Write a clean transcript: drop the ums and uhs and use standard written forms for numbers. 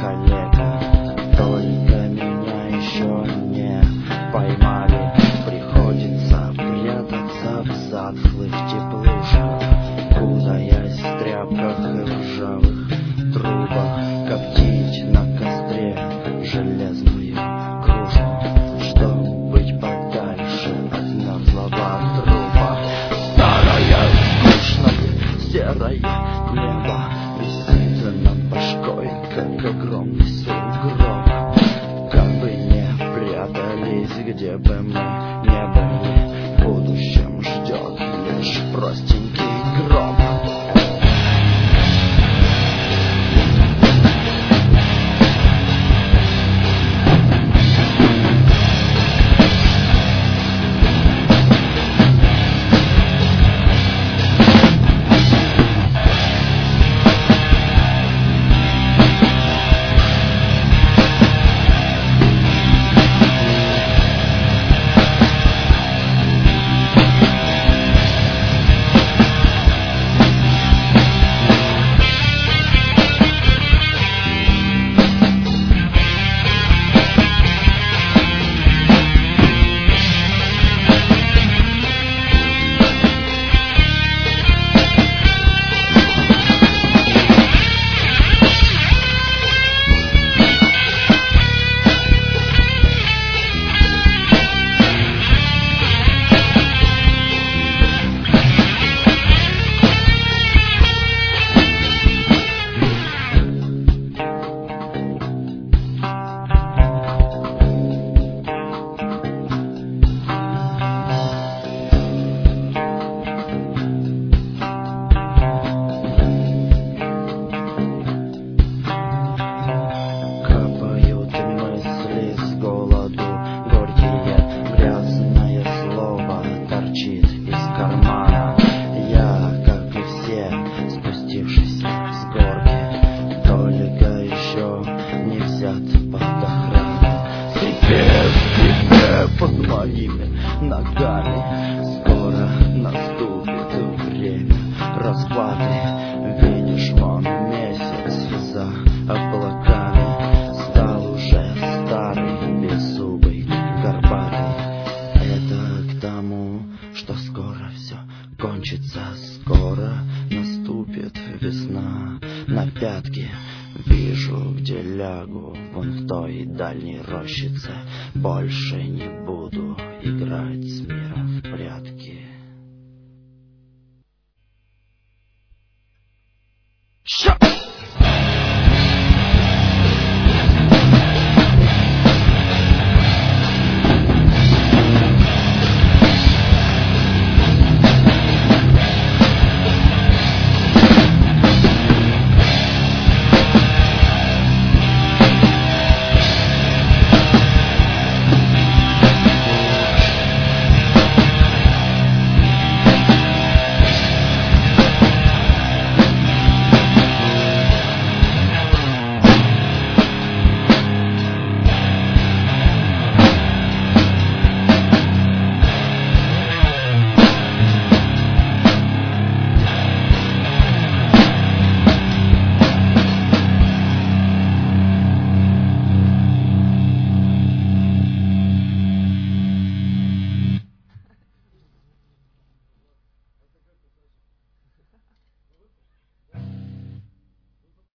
коллега. Только меня еще не поймали. Приходится прятаться в затхлых теплушках, кутаясь в тряпках и ржавых трубах, коптить на костре железную кружку, чтоб быть подальше от мерзлого трупа. Старое, скучное, серое небо висит над башкой, как огромный сугроб. Как бы не прятались, где бы мы не были, в будущем ждет лишь простенький гроб. Под моими ногами скоро наступит время расплаты. Видишь, вон месяц за облаками стал уже старый, беззубый, горбатый. Это к тому, что скоро все кончится, скоро наступит весна. На пятки вижу, где лягу, вон в той дальней рощице. Больше не буду играть смерть.